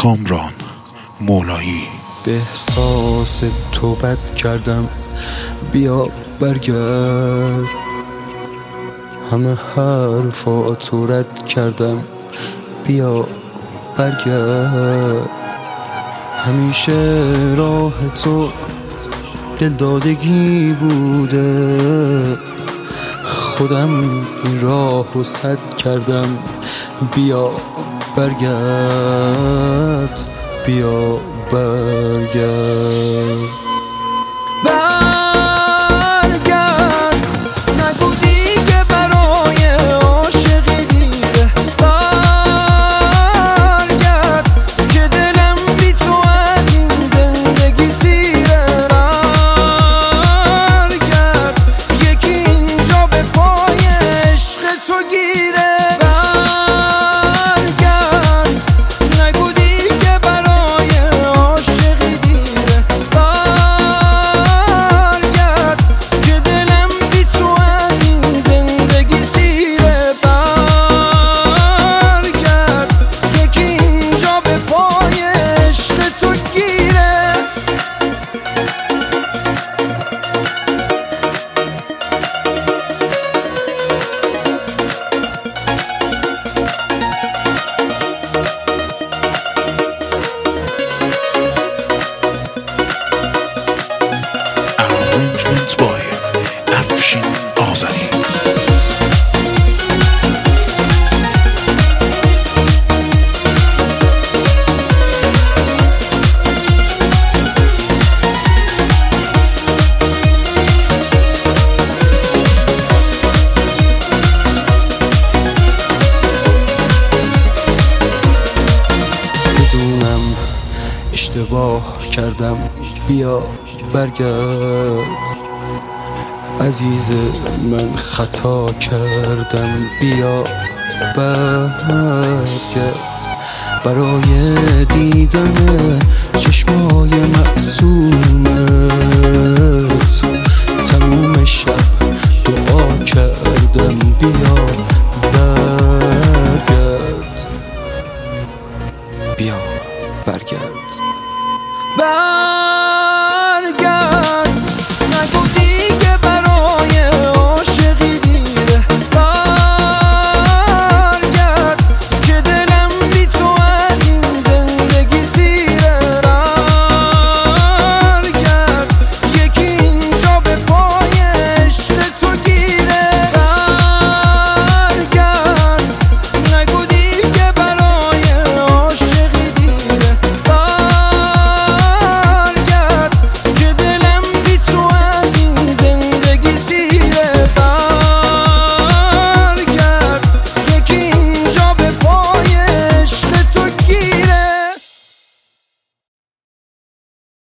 کامران مولایی. به احساس تو بد کردم، بیا برگرد. همه حرفاتو رد کردم، بیا برگرد. همیشه راه تو دلدادگی بوده، خودم این راهو سد کردم، بیا برگرد، بیا برگرد. Arrangements by افشین آذری. بدونم اشتباه کردم، بیا برگرد. عزیز من خطا کردم، بیا برگرد. برای دیدن چشمای معصومت تموم شب دعا کردم، بیا برگرد، بیا برگرد.